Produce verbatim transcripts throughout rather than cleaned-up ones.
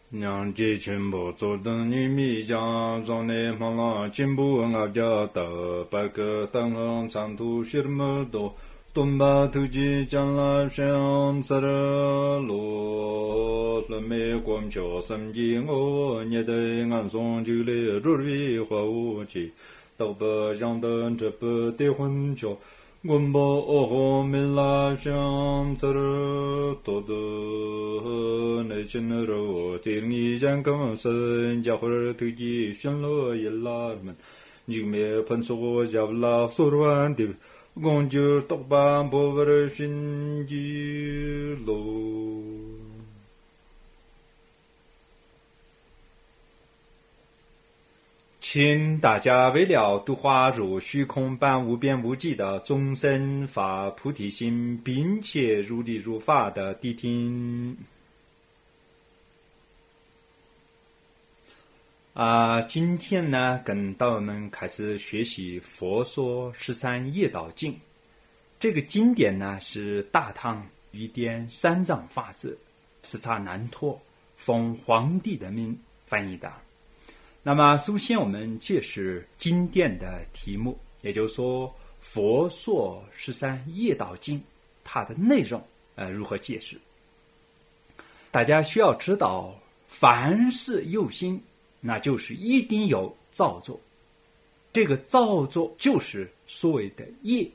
娘接全部做等你米家让你忙了进步俺家的白个当行长途学么多东巴土鸡将来想吃了罗了美国叫什么我你的俺送就来入里花无忌都不让等这不的婚叫我们哦没来想吃了多多那真肉这你讲刚生家伙土鸡选了一拉们你没碰说家拉说完的公就多半不为寻机喽。请大家为了度化入虚空般无边无际的众生发菩提心，并且如理如法的谛听。啊、呃，今天呢，跟道友们开始学习《佛说十三业道经》。这个经典呢，是大唐于滇三藏法师斯察难陀奉皇帝的命翻译的。那么，首先我们解释经典的题目，也就是说，《佛说十三业道经》它的内容，呃，如何解释？大家需要知道，凡是有心。那就是一定有造作，这个造作就是所谓的业，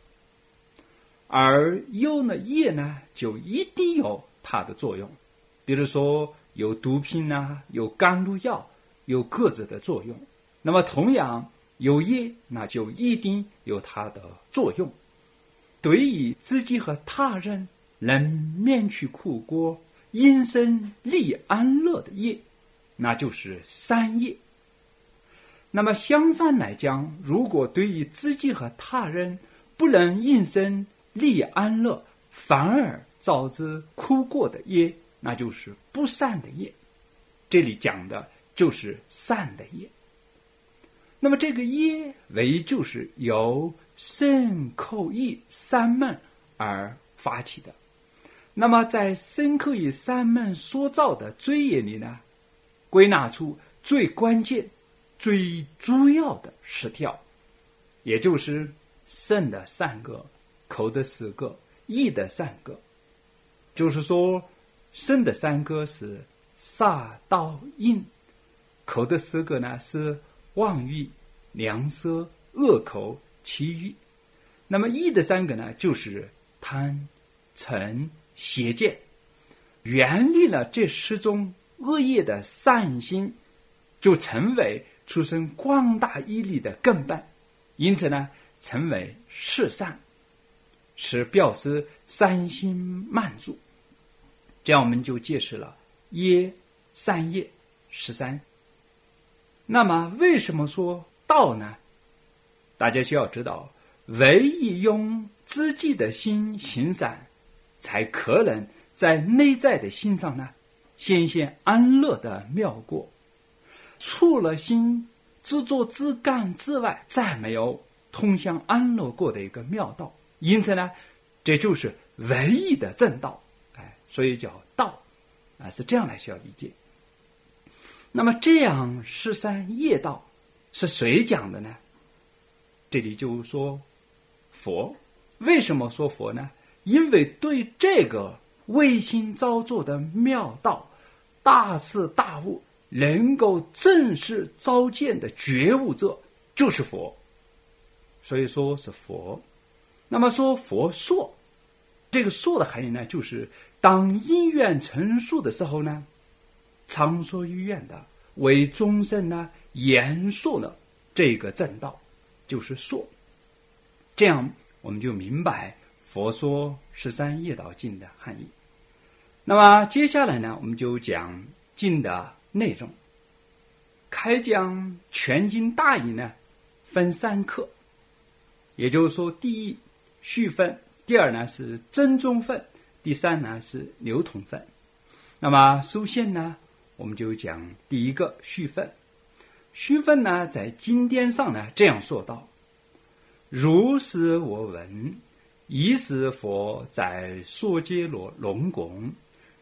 而有了业呢，就一定有它的作用。比如说有毒品啊，有甘露药，有各自的作用。那么同样有业，那就一定有它的作用。对于自己和他人能免去苦果、因生利安乐的业，那就是善业。那么相反来讲，如果对于自己和他人不能因生利安乐，反而造致苦果的业，那就是不善的业。这里讲的就是善的业。那么这个业为就是由身口意三门而发起的。那么在身口意三门所造的罪业里呢，归纳出最关键、最主要的十条，也就是身的三个、口的四个、意的三个。就是说，身的三个是杀、盗、淫；口的四个呢是妄语、两舌、恶口、绮语。那么意的三个呢，就是贪、嗔、邪见。远离了这十种恶业的善心，就成为出生广大毅力的根本，因此呢，成为十善，是表示善心满足。这样我们就解释了业、善业、十三。那么为什么说道呢？大家需要知道，唯一用自己的心行善，才可能在内在的心上呢显现安乐的妙果。除了心自作自感之外，再没有通向安乐果的一个妙道。因此呢，这就是唯一的正道，哎，所以叫道，啊，是这样来需要理解。那么这样十三业道是谁讲的呢？这里就说佛。为什么说佛呢？因为对这个唯心造作的妙道，大彻大悟，能够正视照见的觉悟者，就是佛。所以说是佛。那么说佛说，这个说的含义呢，就是当因缘成熟的时候呢，畅所欲言的为众生呢言说了这个正道，就是说。这样我们就明白佛说十三业道经的含义。那么接下来呢，我们就讲经的内容。开讲全经大义呢，分三课，也就是说，第一序分，第二呢是真宗分，第三呢是流通分。那么首先呢，我们就讲第一个序分。序分呢，在经典上呢这样说道：如是我闻，亦是佛在娑竭罗龙宫，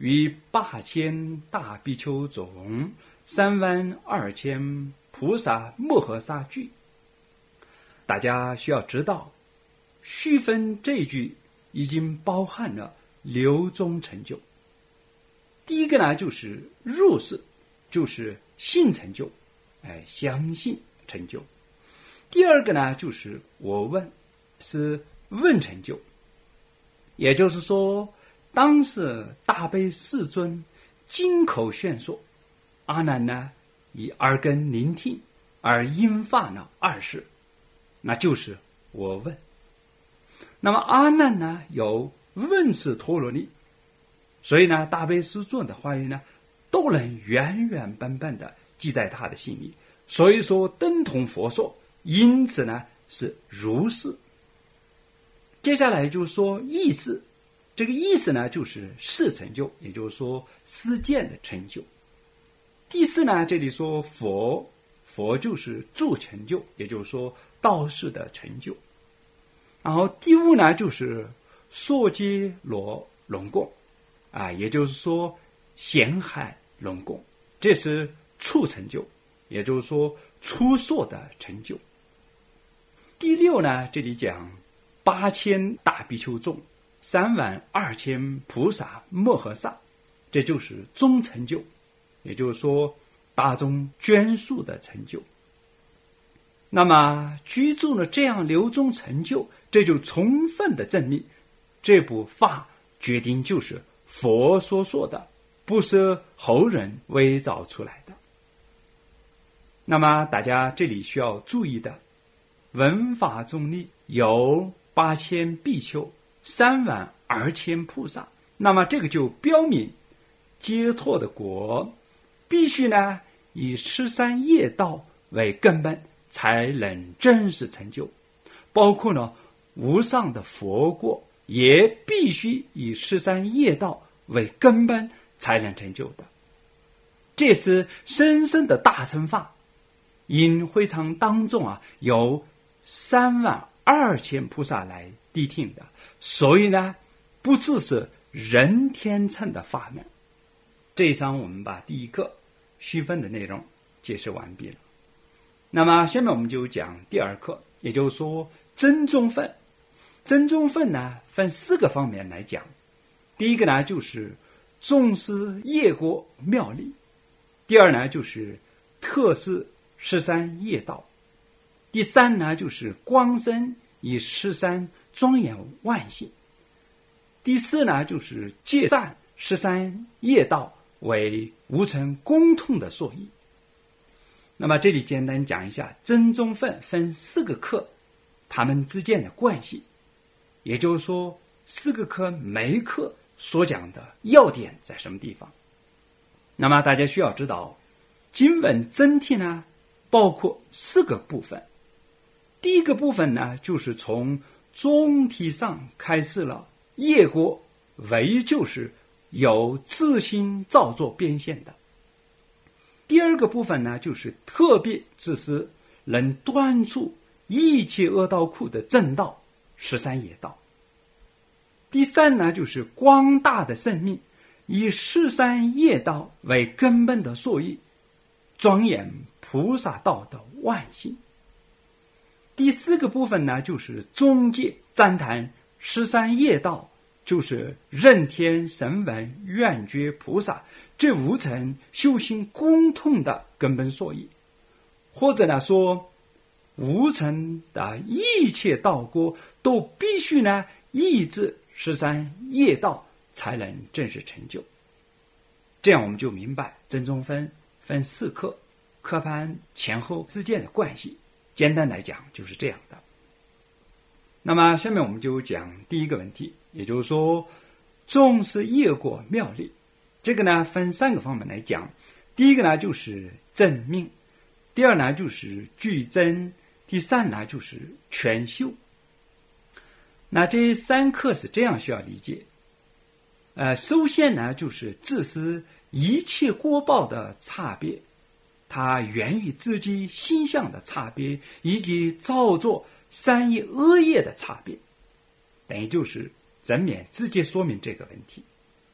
于八千大比丘中，三万二千菩萨摩诃萨具。大家需要知道，续分这一句已经包含了六种成就。第一个呢，就是入世，就是信成就，哎，相信成就。第二个呢，就是我问，是问成就。也就是说，当时大悲世尊金口宣说，阿难呢以耳根聆听而引发了二事，那就是我问。那么阿难呢有问世陀罗尼，所以呢大悲世尊的话语呢都能原原本本的记在他的心里，所以说等同佛说，因此呢是如是。接下来就是说意识，这个意识呢就是事成就，也就是说实践的成就。第四呢，这里说佛，佛就是助成就，也就是说道士的成就。然后第五呢，就是说揭罗龙供啊，也就是说咸海龙供，这是处成就，也就是说出说的成就。第六呢，这里讲八千大比丘众，三万二千菩萨摩诃萨，这就是中成就，也就是说大众眷属的成就。那么居住了这样六种成就，这就充分的证明这部法决定就是佛所说的，不是后人伪造出来的。那么大家这里需要注意的，文法中里有八千比丘，三万二千菩萨，那么这个就标明解脱的果必须呢以十三业道为根本，才能真实成就。包括呢无上的佛果也必须以十三业道为根本才能成就的。这是深深的大乘法，因会场当中啊有三万二千菩萨来谛听的，所以呢不只是人天乘的法门。这一章我们把第一课虚分的内容解释完毕了。那么下面我们就讲第二课，也就是说真宗分。真宗分呢分四个方面来讲。第一个呢就是重视业果妙理，第二呢就是特示十三业道，第三呢就是光身以十三庄严万性，第四呢就是借赞十三业道为无尘共通的所依。那么这里简单讲一下真宗分分四个课它们之间的关系，也就是说四个课每一课所讲的要点在什么地方。那么大家需要知道经文真谛呢包括四个部分。第一个部分呢就是从总体上开始了业果为就是有自心造作变现的。第二个部分呢就是特别指示能断除一切恶道苦的正道十三业道。第三呢就是广大的生命以十三业道为根本的所依，庄严菩萨道的万性。第四个部分呢就是总结赞叹十三业道，就是人天声闻缘觉菩萨这无尘修行共同的根本所依，或者呢说无尘的一切道果都必须呢抑制十三业道才能正式成就。这样我们就明白真宗分分四课，课盘前后之间的关系，简单来讲就是这样的。那么下面我们就讲第一个问题，也就是说重视业果妙理。这个呢分三个方面来讲。第一个呢就是正命，第二呢就是具真，第三呢就是全修。那这三课是这样需要理解。呃，首先呢就是自私一切果报的差别，它源于自己心相的差别，以及造作善业恶业的差别，等于就是正面直接说明这个问题。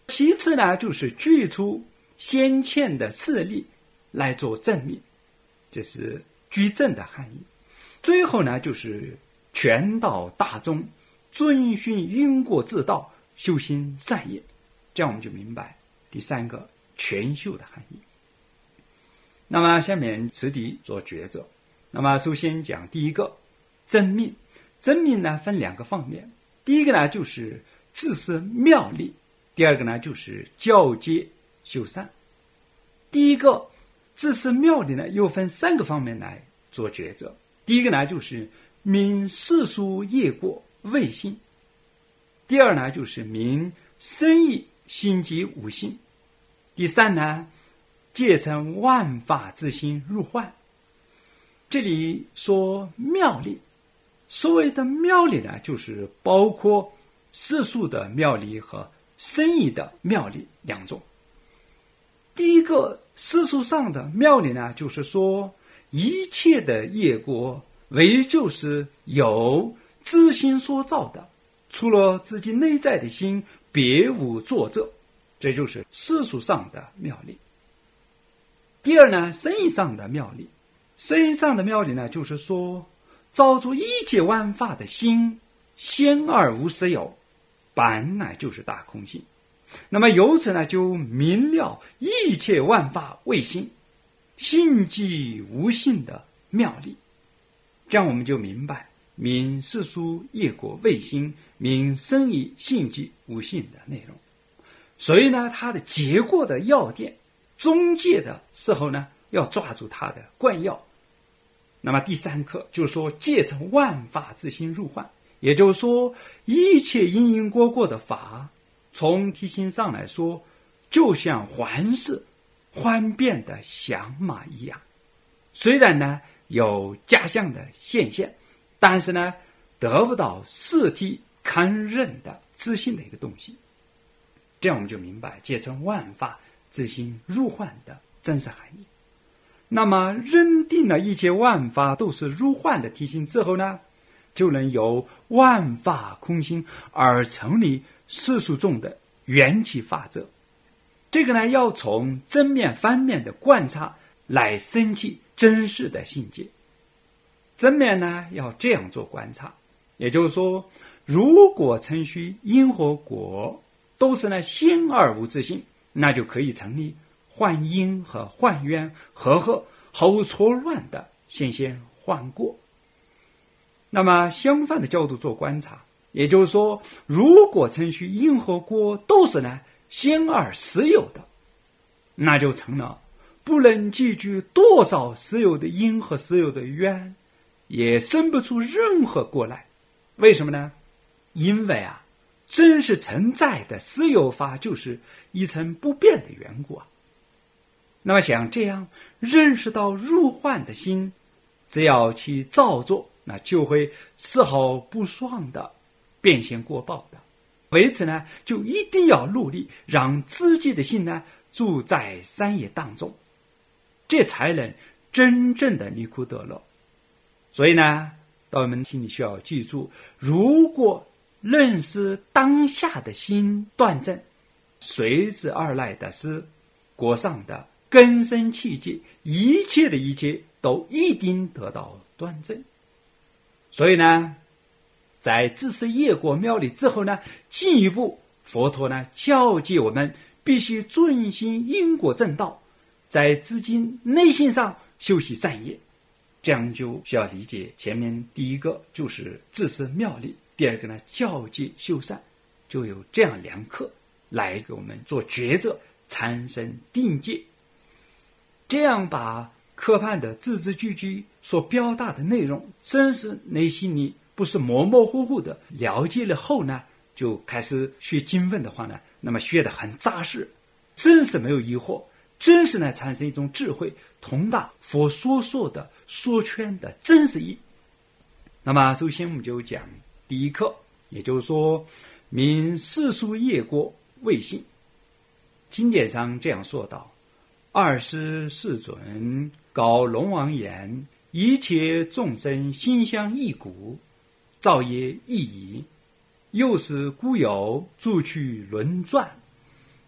其次呢，就是具出先前的事例来做证明，这是居正的含义。最后呢，就是劝导大众遵循因果之道，修行善业。这样我们就明白第三个全修的含义。那么下面此地做抉择。那么首先讲第一个真命。真命呢分两个方面，第一个呢就是自是妙理，第二个呢就是教诫修善。第一个自是妙理呢又分三个方面来做抉择。第一个呢就是明世俗业果未信，第二呢就是明生意心即无信，第三呢戒成万法之心入幻。这里说妙理，所谓的妙理呢，就是包括世俗的妙理和生意的妙理两种。第一个世俗上的妙理呢，就是说一切的业果唯就是由自心所造的，除了自己内在的心别无作者，这就是世俗上的妙理。第二呢，生意上的妙理。生意上的妙理呢，就是说造作一切万法的心先而无实有，本来就是大空性。那么由此呢，就明了一切万法为心，性即无性的妙理。这样我们就明白明世俗业果为心，明生意性即无性的内容。所以呢，它的结果的要点，中介的时候呢，要抓住它的贯要。那么第三课就是说戒成万法之心入幻，也就是说一切因因果果的法，从体性上来说就像幻视幻变的响马一样，虽然呢有假象的现象，但是呢得不到实体堪认的自信的一个东西。这样我们就明白戒成万法之心入幻的真实含义。那么认定了一切万法都是入幻的体性之后呢，就能由万法空性而成立世俗中的缘起法则。这个呢，要从正面反面的观察来升起真实的境界。正面呢，要这样做观察，也就是说，如果程序因和果都是呢先而无自性，那就可以成立幻因和幻缘合合毫无错乱的先先幻过。那么相反的角度做观察，也就是说，如果程序因和果都是呢先而实有的，那就成了不能记住多少实有的因和实有的缘，也生不出任何果来。为什么呢？因为啊，真实存在的实有法就是一成不变的缘故啊。那么想这样认识到入幻的心，只要去造作，那就会丝毫不爽的变现果报的。为此呢，就一定要努力让自己的心呢住在三业当中，这才能真正的离苦得乐。所以呢，道门心里需要记住，如果认识当下的心断正，随之而来的是果上的根生气界，一切的一切都一定得到断正。所以呢，在自是业果妙理之后呢，进一步佛陀呢教诫我们必须遵循因果正道，在自己内心上修习善业。这样就需要理解前面第一个就是自是妙理，第二个呢教诫修善，就有这样两课来给我们做抉择，产生定界。这样把课判的字字句句所表达的内容，真是内心里不是模模糊糊的了解了后呢，就开始学经文的话呢，那么学得很扎实，真是没有疑惑，真是呢产生一种智慧，通达佛所说的说劝的真实意。那么首先我们就讲第一课，也就是说明世俗业果为性。经典上这样说道：二师世尊告龙王言，一切众生心相异故，造业异矣。又是故有诸趣轮转，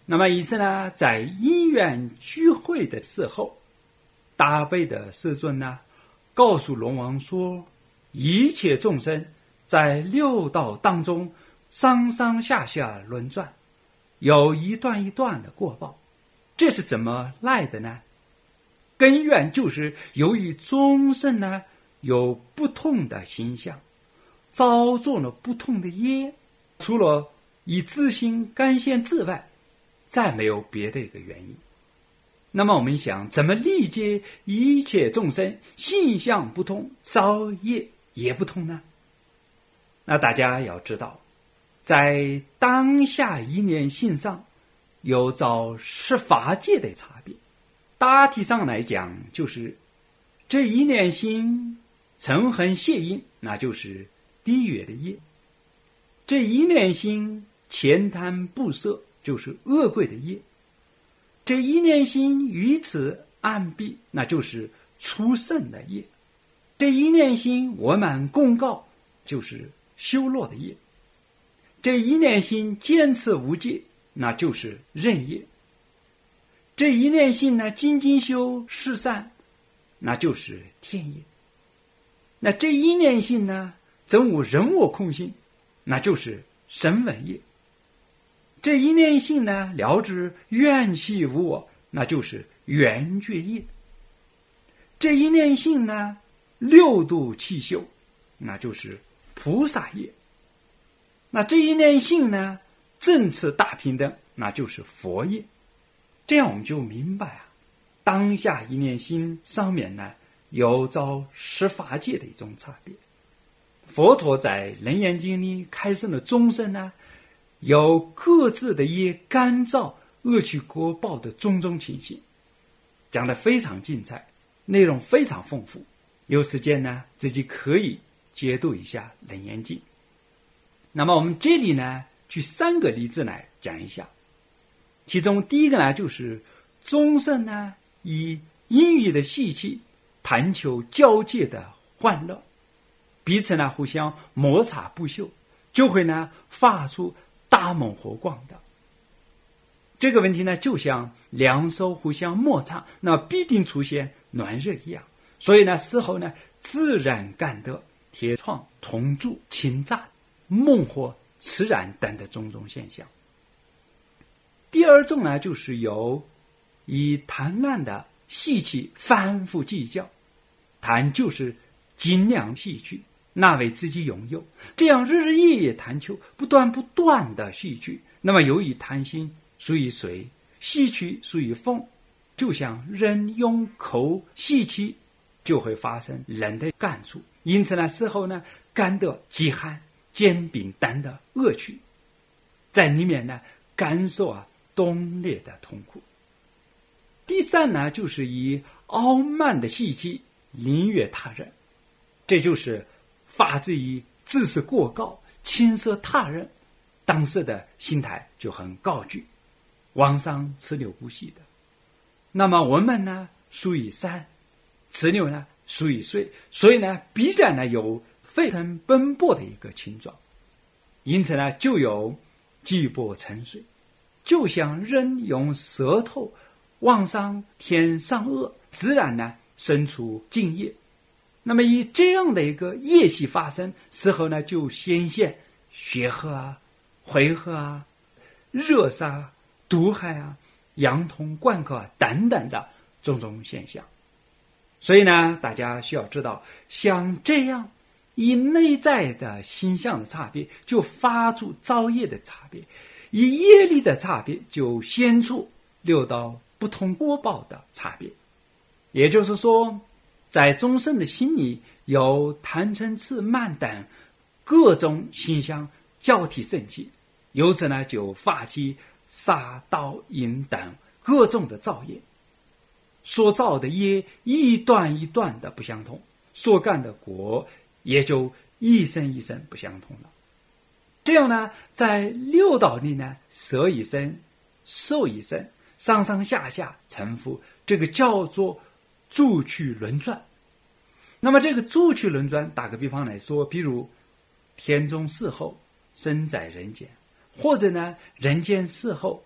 那么于是呢，在因缘聚会的时候，大悲的世尊呢，告诉龙王说，一切众生在六道当中上上下下轮转，有一段一段的过报。这是怎么来的呢？根源就是由于众生呢有不同的形象，造作了不同的业，除了以自心干现之外，再没有别的一个原因。那么我们想，怎么理解一切众生性相不同，造业也不同呢？那大家要知道，在当下一念性上有造十法界的差别。大体上来讲，就是这一念心嗔恨邪淫，那就是地狱的业；这一念心慳贪不舍，就是恶鬼的业；这一念心于此安避，那就是畜生的业；这一念心我满公告，就是修罗的业；这一念心坚持无戒，那就是忍业；这一念心呢精进修十善，那就是天业；那这一念心呢真无人我空性，那就是声闻业；这一念心呢了知缘起无我，那就是缘觉业；这一念心呢六度七修，那就是菩萨业；那这一念心呢正持大平等，那就是佛业。这样我们就明白啊，当下一念心上面呢有照十法界的一种差别。佛陀在《楞严经》里开示了众生呢有各自的业干燥恶趣果报的种种情形，讲得非常精彩，内容非常丰富。有时间呢自己可以解读一下《楞严经》。那么我们这里呢举三个例子来讲一下。其中第一个呢，就是众生呢以因缘的习气谈求交界的欢乐，彼此呢互相摩擦不休，就会呢发出大猛火光的。这个问题呢就像两手互相摩擦，那必定出现暖热一样。所以呢事后呢自然感得铁创铜铸侵炸猛火炽燃等的种种现象。第二种呢，就是有以贪婪的习气反复计较，贪就是尽量吸取，那为自己拥有，这样日日夜夜贪求，不断不断的吸取。那么由于贪心属于水，吸取属于风，就像人用口吸气，就会发生人的感触。因此呢，事后呢感得饥寒煎饼等的恶趣，在里面呢感受啊冻裂的痛苦。第三呢，就是以傲慢的习气凌越他人，这就是发自于自视过高，轻视他人，当时的心态就很高举，往上持留不息的。那么我们呢属于山，持留呢属于水，所以呢必然呢有沸腾奔波的一个情状，因此呢就有积波成水，就像人用舌头往上添上颚，自然呢生出精液。那么以这样的一个业气发生，事后呢就显现血河啊、回河啊、热杀、毒害啊、阳通灌渴啊等等的种种现象。所以呢大家需要知道，像这样以内在的形象的差别，就发出造业的差别；以业力的差别，就显出六道不同果报的差别。也就是说，在众生的心里有贪嗔痴慢等各种形象交替升起，由此呢就发起杀盗淫等各种的造业，所造的业一段一段的不相同，所干的果也就一生一生不相同了。这样呢在六道里呢，色一生受一生，上上下下沉浮，这个叫做住趣轮转。那么这个住趣轮转，打个比方来说，比如天中事后生在人间，或者呢人间事后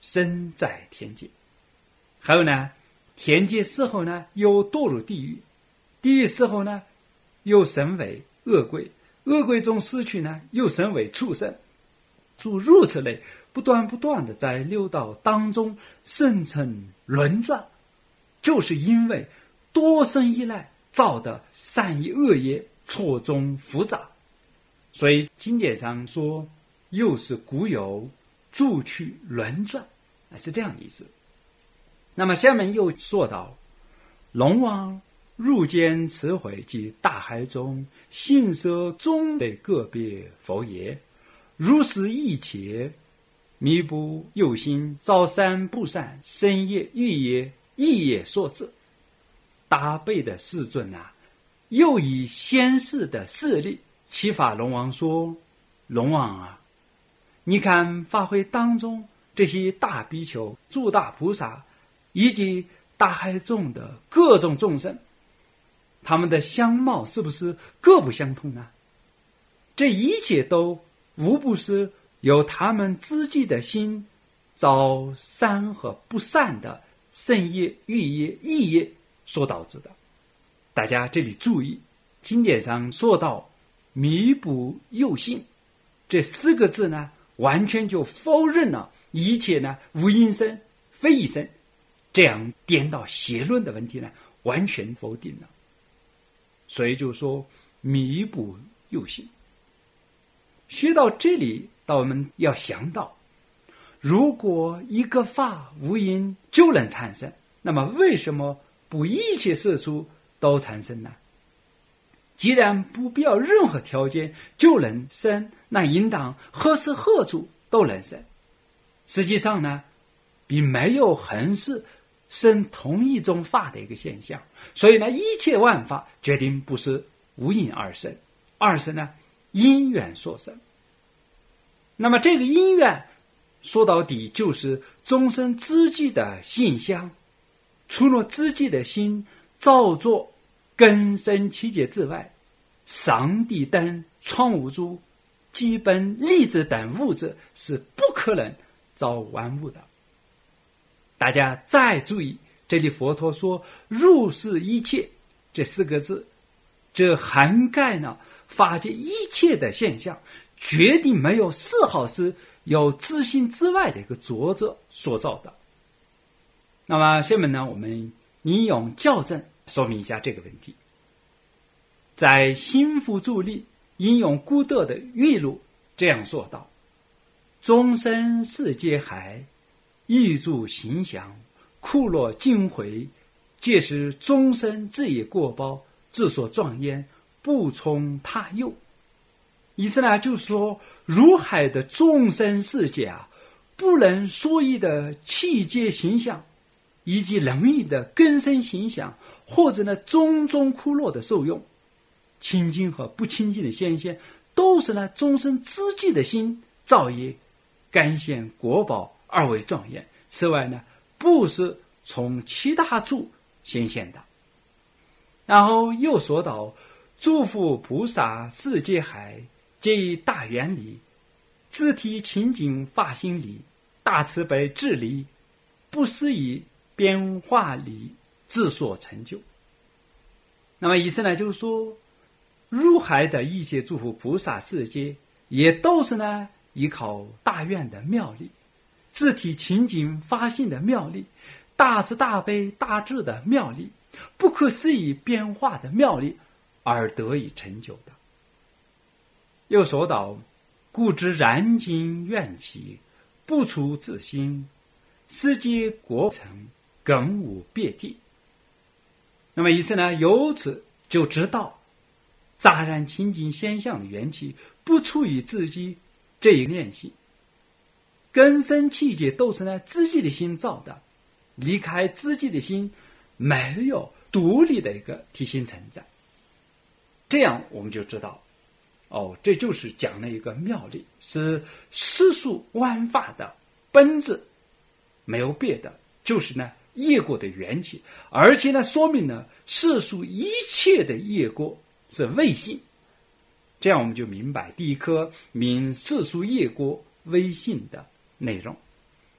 生在天界。还有呢，天界死后呢，又堕入地狱，地狱死后呢，又升为恶鬼，恶鬼中死去呢，又升为畜生，诸如此类，不断不断的在六道当中生成轮转，就是因为多生以来造的善意恶业错综复杂。所以经典上说，又是古有诸趣轮转，是这样的意思。那么下面又说到，龙王入见慈悔及大海中信舍中的个别佛爷，如是一切弥补有心造善不善身业欲业意业所致。大悲的世尊啊，又以先世的势力启发龙王说，龙王啊，你看法会当中这些大比丘、诸大菩萨以及大海中的各种众生，他们的相貌是不是各不相同呢？这一切都无不是由他们自己的心造善和不善的身业欲业意业所导致的。大家这里注意，经典上说到弥补有心这四个字呢，完全就否认了一切呢无因生非一生，这样颠倒邪论的问题呢，完全否定了。所以就说弥补有心。学到这里，到我们要想到，如果一个法无因就能产生，那么为什么不一切世俗都产生呢？既然不必要任何条件就能生，那应当何时何处都能生。实际上呢，并没有恒是生同一种法的一个现象。所以呢，一切万法决定不是无因而生，而是呢因缘所生。那么这个因缘说到底就是众生自己的性相，除了自己的心造作根生七界之外，上帝等创物主、基本粒子等物质是不可能造万物的。大家再注意，这里佛陀说入世一切这四个字，这涵盖了法界一切的现象，决定没有丝毫是由自心之外的一个作者所造的。那么下面呢，我们引用校正说明一下这个问题。在心腹助力引用古德的语录这样说道：众生世界海，意住形象，苦乐尽毁，皆是众生之业过报，之所庄严，不从他有。意思呢，就是说如海的众生世界啊，不能所以的气界形象，以及人意的根生形象，或者呢种种苦乐的受用，清净和不清净的现象，都是呢众生自己的心造业感现果报而为庄严。此外呢，不是从其他处显现的。然后又说到诸佛菩萨世界海，皆以大愿力、自体清净法心力、大慈悲智力、不思议变化力之所成就。那么意思呢，就是说入海的一切诸佛菩萨世界，也都是呢依靠大愿的妙力、自体清净发心的妙力、大慈大悲大智的妙力、不可思议变化的妙力而得以成就的。又说到故知然尽怨气，不出自心，世界果成，更无别地。那么意思呢，由此就知道杂然清净现象的缘起不出于自己这一念心，根生气界都是呢自己的心造的，离开自己的心没有独立的一个体性存在。这样我们就知道，哦，这就是讲了一个妙理，是世俗万法的本质，没有别的，就是呢业果的缘起，而且呢说明了世俗一切的业果是唯性。这样我们就明白第一课明世俗业果唯性的内容。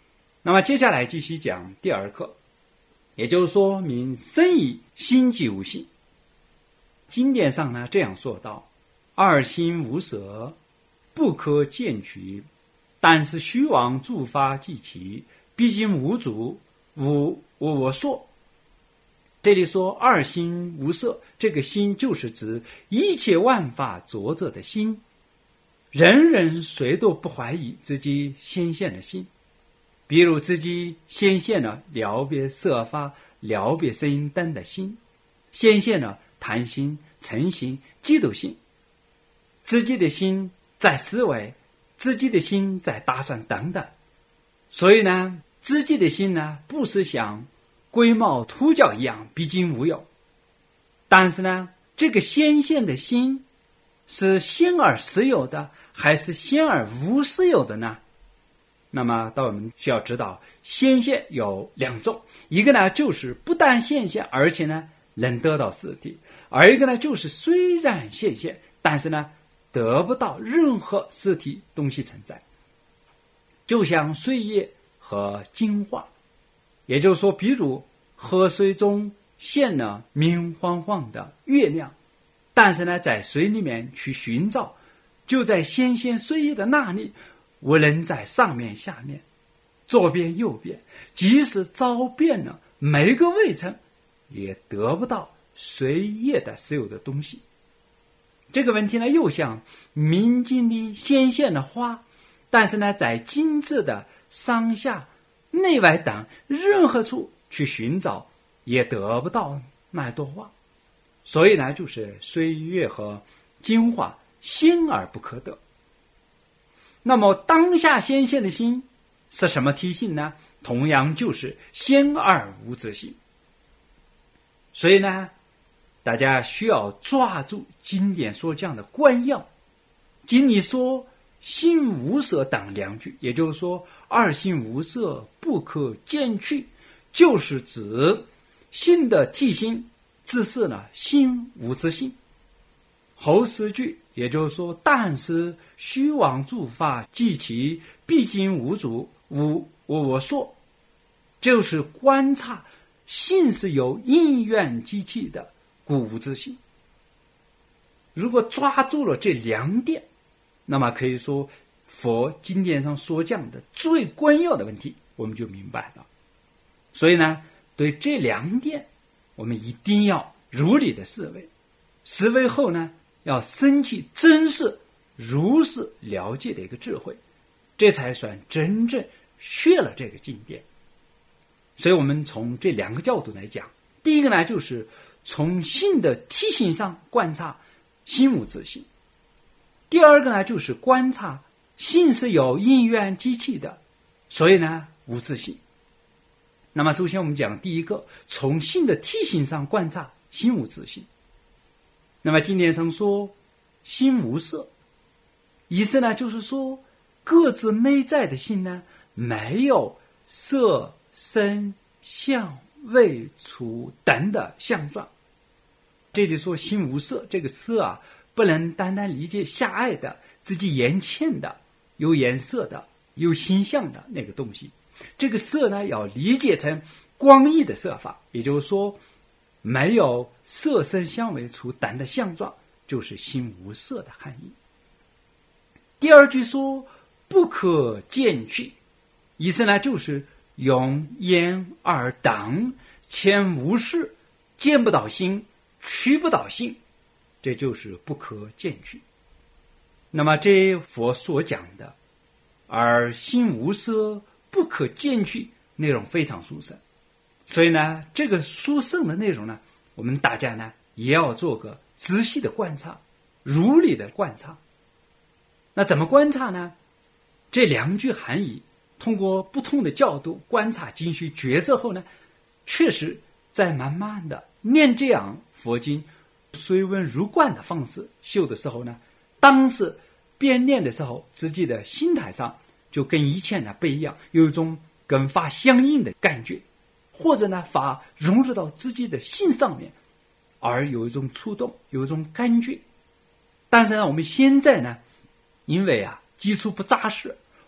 那么接下来继续讲第二课，也就是说明生以心即无性。经典上呢这样说道：二心无色，不可见取，但是虚妄诸法即其，毕竟无主，无我我说。这里说二心无色，这个心就是指一切万法作者的心，人人谁都不怀疑自己显现的心。比如自己显现了了别色法、了别声音等的心，显现了贪心、嗔心、嫉妒心，自己的心在思维，自己的心在打算等等。所以呢，自己的心呢不是像龟毛秃角一样毕竟无有，但是呢，这个显现的心是现而实有的，还是现而无实有的呢？那么到我们需要知道，显现有两种，一个呢就是不但显现，而且呢能得到实体；而一个呢就是虽然显现，但是呢得不到任何实体东西存在，就像水液和金化。也就是说，比如河水中现了明晃晃的月亮，但是呢在水里面去寻找，就在显现水液的那里，无论在上面下面左边右边，即使找遍了每个位层，也得不到水液的所有的东西。这个问题呢又像明镜里显现了花，但是呢在精致的上下内外等任何处去寻找，也得不到那朵花。所以呢就是水月和精华显而不可得。那么当下显现的心是什么体性呢？同样就是显而无自性。所以呢大家需要抓住经典所讲的观要。经里说心无色等两句，也就是说二心无色不可见去，就是指心的体性只是呢心无自性。后四句也就是说，但是虚妄诸法即其，毕竟无主，无我我说，就是观察性是有因缘机器的故无自性。如果抓住了这两点，那么可以说佛经典上所讲的最关要的问题我们就明白了。所以呢对这两点我们一定要如理的思维，思维后呢要升起真是如是了解的一个智慧，这才算真正学了这个经典。所以我们从这两个角度来讲，第一个呢就是从性的体性上观察心无自性，第二个呢就是观察性是有因缘机器的，所以呢无自性。那么首先我们讲第一个，从性的体性上观察心无自性。那么经典上说心无色，意思呢就是说各自内在的心呢没有色声香味触等的相状。这里说心无色，这个色啊不能单单理解狭隘的自己眼前的有颜色的有形象的那个东西，这个色呢要理解成广义的色法，也就是说没有色声香味触等的相状，就是心无色的含义。第二句说不可见去，意思呢就是用眼耳等前无事，见不到心，取不到心，这就是不可见去。那么这佛所讲的而心无色不可见去内容非常殊胜，所以呢这个殊胜的内容呢我们大家呢也要做个仔细的观察，如理的观察。那怎么观察呢？这两句含义通过不同的角度观察精细抉择后呢，确实在慢慢的念这样佛经随文如观的方式修的时候呢，当时边念的时候自己的心态上就跟以前呢不一样，有一种跟法相应的感觉，或者呢法融入到自己的心上面，而有一种触动，有一种感觉。但是呢我们现在呢因为啊基础不扎实，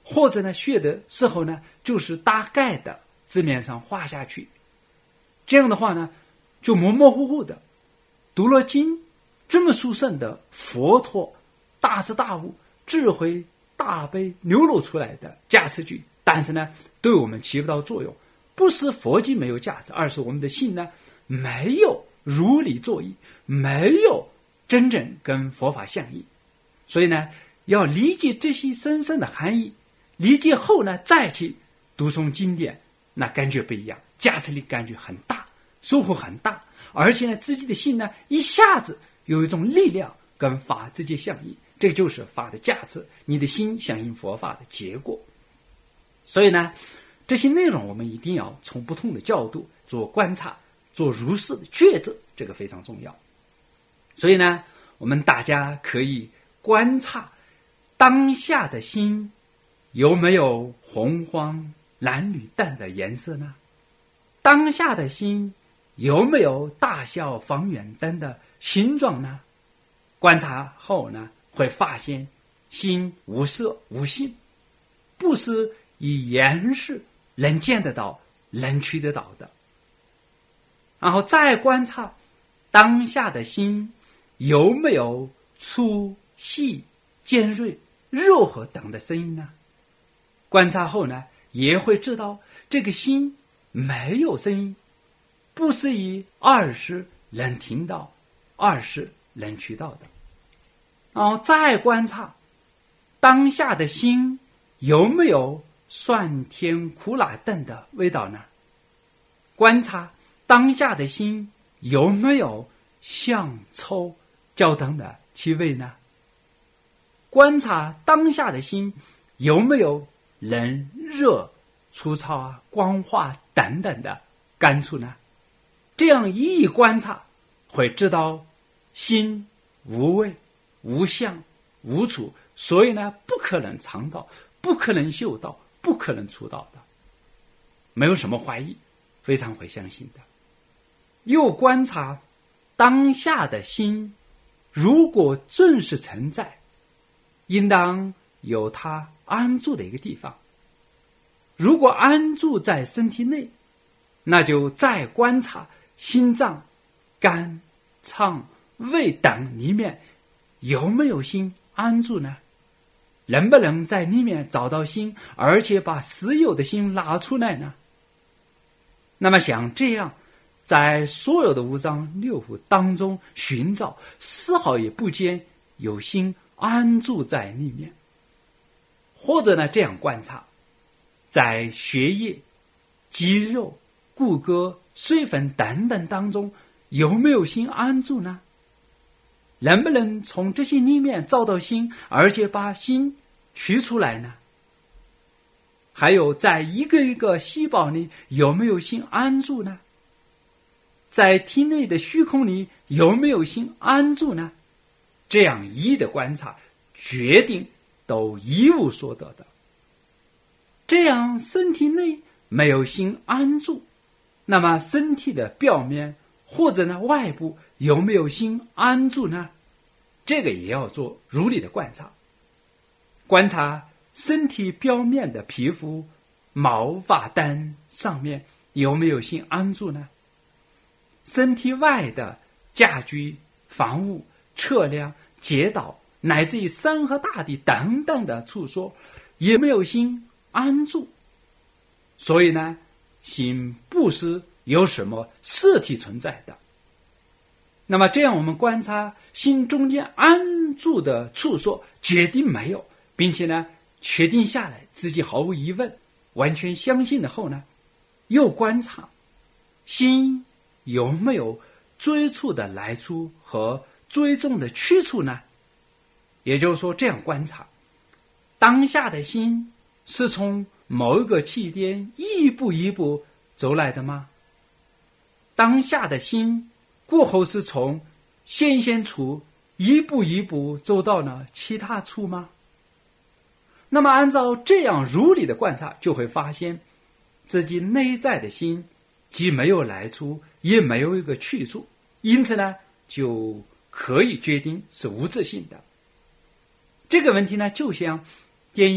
或者呢学的时候呢就是大概的字面上画下去，这样的话呢就模模糊糊的。读了经，这么殊胜的佛陀大智大悟、智慧大悲流露出来的加持句，但是呢对我们起不到作用。不是佛经没有价值，而是我们的心呢没有如理作意，没有真正跟佛法相应。所以呢要理解这些深深的含义，理解后呢再去读诵经典，那感觉不一样，加持力感觉很大，收获很大，而且呢自己的心呢一下子有一种力量跟法直接相应，这就是法的价值，你的心响应佛法的结果。所以呢这些内容我们一定要从不同的角度做观察，做如是的抉择，这个非常重要。所以呢我们大家可以观察当下的心有没有红黄蓝绿淡的颜色呢？当下的心有没有大小方圆灯的形状呢？观察后呢会发现心无色无性，不是以眼识能见得到能取得到的。然后再观察当下的心有没有粗细尖锐柔和等的声音呢？观察后呢也会知道这个心没有声音，不是以耳识能听到耳识能取到的。然后再观察当下的心有没有酸甜苦辣等的味道呢？观察当下的心有没有香臭焦等的气味呢？观察当下的心有没有冷热粗糙啊光滑等等的感触呢？这样一一观察会知道心无味无相无处，所以呢不可能尝到，不可能嗅到，不可能触到的，没有什么怀疑，非常会相信的。又观察当下的心如果正是存在，应当有它安住的一个地方。如果安住在身体内，那就再观察心脏、肝、肠、胃等里面有没有心安住呢？能不能在里面找到心，而且把实有的心拿出来呢？那么想这样在所有的五脏六腑当中寻找，丝毫也不见有心安住在里面。或者呢这样观察，在血液、肌肉、骨骼、水分等等当中有没有心安住呢？能不能从这些里面找到心，而且把心取出来呢？还有在一个一个细胞里有没有心安住呢？在体内的虚空里有没有心安住呢？这样一一的观察，决定都一无所得的。这样身体内没有心安住，那么身体的表面或者呢外部有没有心安住呢？这个也要做如理的观察。观察身体表面的皮肤、毛发等上面有没有心安住呢？身体外的家居、房屋、车辆、街道，乃至于山河大地等等的处所，也没有心安住。所以呢，心不是有什么实体存在的。那么这样我们观察心中间安住的处所，决定没有，并且呢确定下来自己毫无疑问完全相信的后呢，又观察心有没有追处的来处和追踪的去处呢？也就是说这样观察当下的心是从某一个起点一步一步走来的吗？当下的心过后是从显现处一步一步走到了其他处吗？那么按照这样如理的观察，就会发现自己内在的心既没有来处，也没有一个去处，因此呢就可以决定是无自性的。这个问题呢就像电影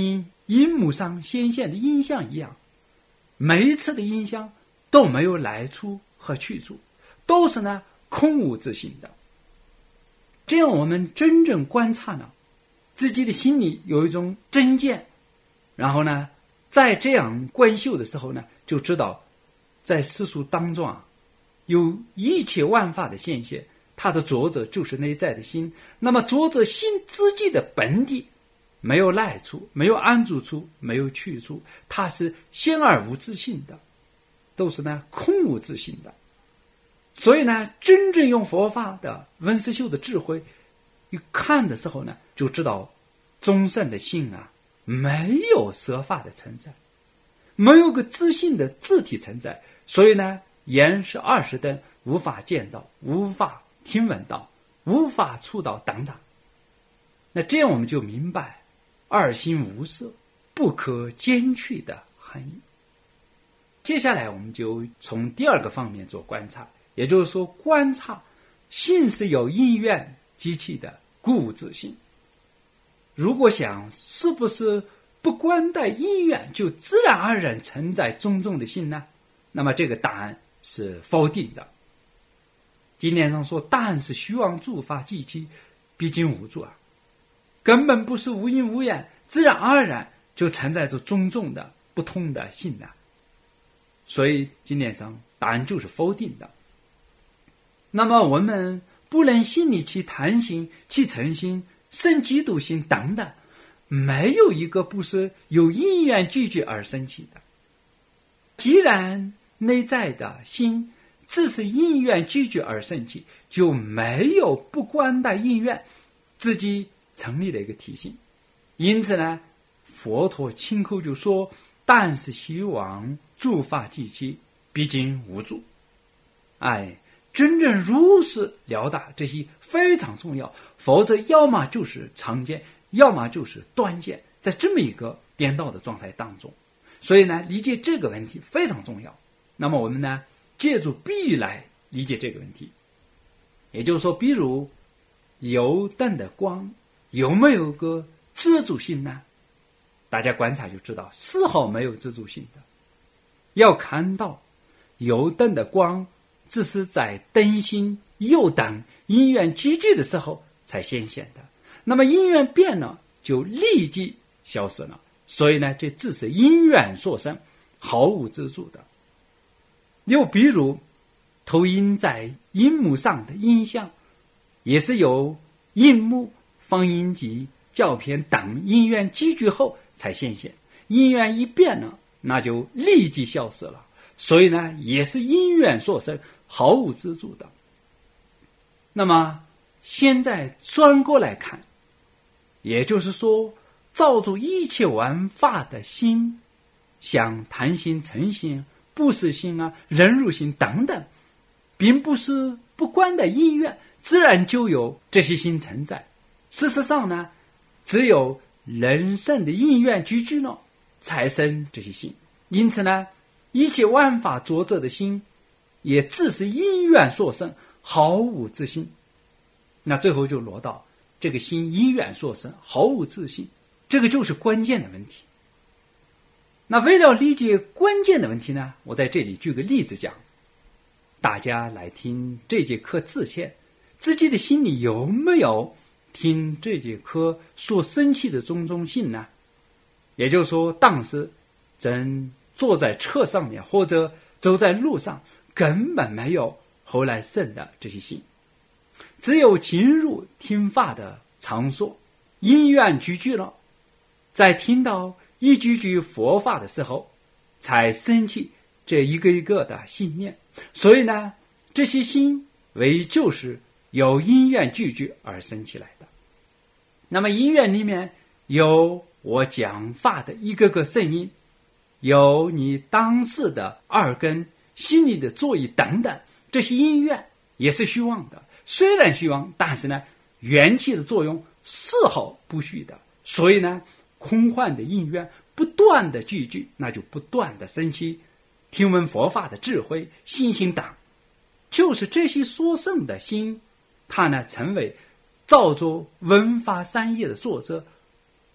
银幕上显现的音像一样，每一次的音像都没有来处和去处，都是呢空无自性的。这样我们真正观察呢，自己的心里有一种真见，然后呢在这样观修的时候呢，就知道在世俗当中啊，有一切万法的现现，它的作者就是内在的心。那么作者心自己的本体没有来处，没有安住处，没有去处，它是显而无自性的，都是呢空无自性的。所以呢，真正用佛法的文思修的智慧一看的时候呢，就知道众生的心啊，没有色法的存在，没有个自性的自体存在。所以呢，眼是二十灯，无法见到，无法听闻到，无法触到等等。那这样我们就明白二心无色，不可兼去的含义。接下来我们就从第二个方面做观察，也就是说观察心是有因缘机器的故无自性。如果想是不是不观待因缘就自然而然存在种种的心呢？那么这个答案是否定的。经典上说，答案是虚妄诸法机器，毕竟无助啊，根本不是无因无缘，自然而然就存在着种种的不同的心呢。所以经典上答案就是否定的。那么我们不能心里起贪心、起嗔心、生嫉妒心等等，没有一个不是由因缘聚聚而生起的。既然内在的心只是因缘聚聚而生起，就没有不观待因缘自己成立的一个体性。因此呢，佛陀亲口就说，但是希望诸法机器毕竟无助。哎，真正如实了达这些非常重要，否则要么就是常见，要么就是断见，在这么一个颠倒的状态当中。所以呢，理解这个问题非常重要。那么我们呢，借助比喻来理解这个问题。也就是说，比如油灯的光有没有个自主性呢？大家观察就知道，丝毫没有自主性的。要看到油灯的光只是在灯芯油灯因缘聚聚的时候才显现的，那么因缘变了就立即消失了。所以呢，这只是因缘所生，毫无自主的。又比如投影在荧幕上的音像，也是由荧幕、放映机、胶片等因缘积聚后才显现，因缘一变了，那就立即消失了。所以呢，也是因缘所生，毫无自主的。那么现在转过来看，也就是说，造作一切万法的心，像贪心、嗔心、不思心啊、忍辱心等等，并不是不观的因缘自然就有这些心存在。事实上呢，只有人生的因缘聚聚了，才生这些心。因此呢，一切万法作者的心也只是因缘所生，毫无自性。那最后就落到这个心因缘所生，毫无自性，这个就是关键的问题。那为了理解关键的问题呢，我在这里举个例子讲，大家来听这节课之前，自己的心里有没有听这节课所生起的种种性呢？也就是说，当时正坐在车上面或者走在路上，根本没有后来生的这些心，只有进入听法的场所，因缘聚聚了，在听到一句句佛法的时候，才生起这一个一个的信念。所以呢，这些心为就是由因缘聚聚而生起来的。那么因缘里面有我讲法的一个个声音，有你当时的耳根、心里的作意等等，这些因缘也是虚妄的。虽然虚妄，但是呢，缘起的作用丝毫不虚的。所以呢，空幻的因缘不断的聚聚，那就不断的生起听闻佛法的智慧、信心等。就是这些所生的心，它呢成为造作文法三业的作者，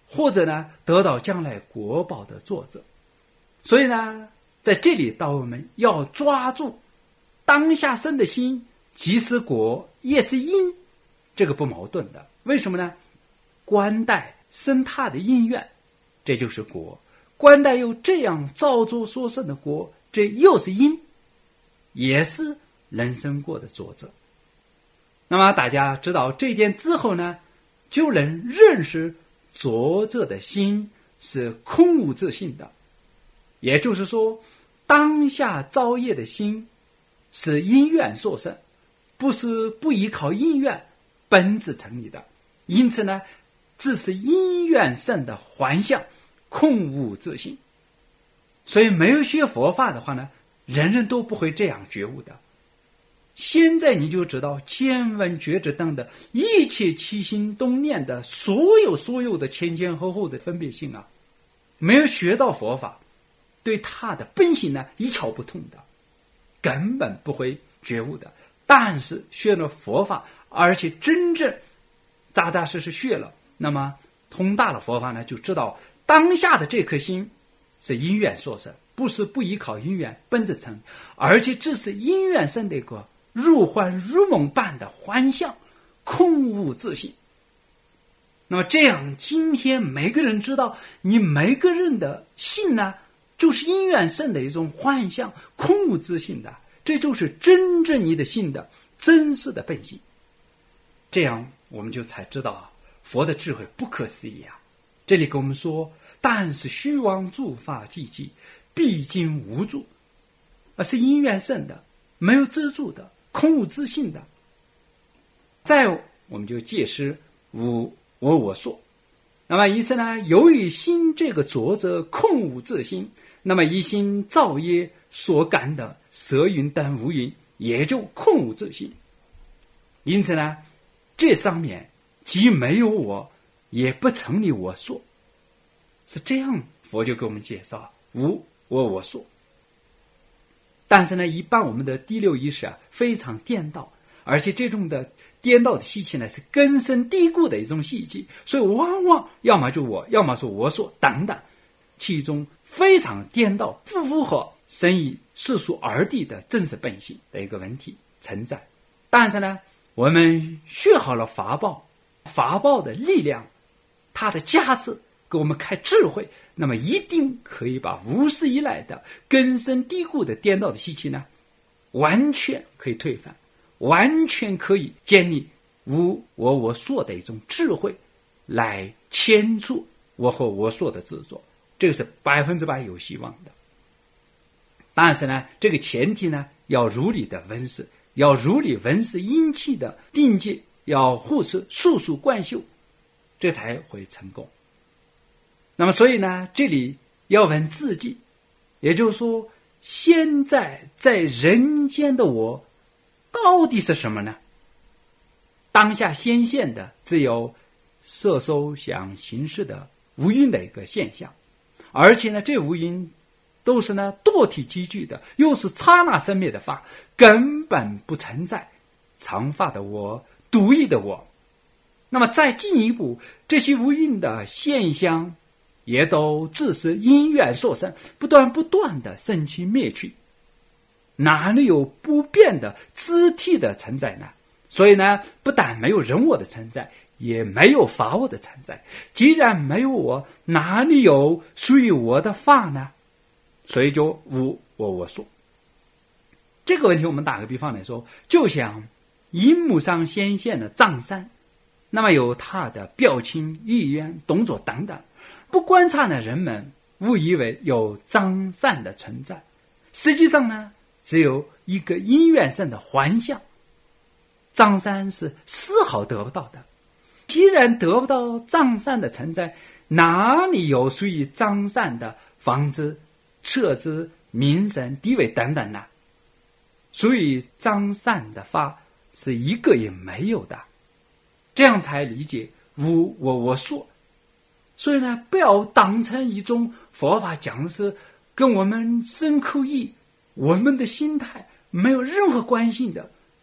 或者呢得到将来国宝的作者。所以呢，在这里导我们要抓住当下生的心，即是果也是因，这个不矛盾的。为什么呢？观待生他的因缘，这就是果；观待有这样造作所生的果，这又是因，也是人生过的作者。那么大家知道这一点之后呢，就能认识作者的心是空无自性的。也就是说，当下造业的心是因缘所生，不是不依靠因缘本质成立的。因此呢，只是因缘生的幻象，空无自性。所以没有学佛法的话呢，人人都不会这样觉悟的。现在你就知道见闻觉知等的一切起心动念的所有所有的前前后后的分别性啊，没有学到佛法，对他的本性呢一窍不通的，根本不会觉悟的。但是学了佛法，而且真正扎扎实实学了，那么通达了佛法呢，就知道当下的这颗心是因缘所生，不是不依靠因缘本质成，而且只是因缘生的一个如幻如梦般的幻象，空无自性。那么这样，今天每个人知道，你每个人的性呢，就是因缘生的一种幻象，空无自性的，这就是真正你的性的真实的本性。这样我们就才知道啊，佛的智慧不可思议啊！这里跟我们说，但是虚妄诸法寂寂，毕竟无助，而是因缘生的，没有自助的，空无自性的。再我们就解释无我我所。那么意思呢，由于心这个作者空无自性，那么一心造业所感的色云等无云也就空无自性。因此呢，这上面既没有我，也不成立我所，是这样。佛就给我们介绍无我我所。但是呢，一般我们的第六意识啊非常颠倒，而且这种的颠倒的习气呢是根深蒂固的一种习气，所以往往要么就我，要么是我所等等，其中非常颠倒，不符合生以世俗二谛的真实本性的一个问题存在。但是呢，我们学好了法宝，法宝的力量，它的加持给我们开智慧，那么一定可以把无始以来的根深蒂固的颠倒的习气呢，完全可以推翻，完全可以建立无我我所的一种智慧，来牵除我和我所的执着，这个是百分之百有希望的。但是呢，这个前提呢，要如理的闻识，要如理闻识阴气的定界，要护持速速观修，这才会成功。那么所以呢，这里要问自己，也就是说，现在在人间的我到底是什么呢？当下显现的只有色受想行识的无蕴的一个现象，而且呢，这无蕴都是呢多体积聚的，又是刹那生灭的法，根本不存在常法的我，独一的我。那么再进一步，这些无蕴的现象也都只是因缘所生，不断不断的生起灭去，哪里有不变的自体的存在呢？所以呢，不但没有人我的存在，也没有法我的存在。既然没有我，哪里有属于我的法呢？所以就无我我所。这个问题我们打个比方来说，就像荧幕上显现的藏山，那么有他的表情、语言、动作等等，不观察的人们误以为有藏山的存在，实际上呢，只有一个因缘生的幻象。藏山是丝毫得不到的，既然得不到藏山的存在，哪里有属于藏山的房子、车子、名声、地位等等呢？所以藏山的法是一个也没有的，这样才理解无我我所。所以呢，不要当成一种佛法讲的是跟我们身口意、我们的心态没有任何关系的，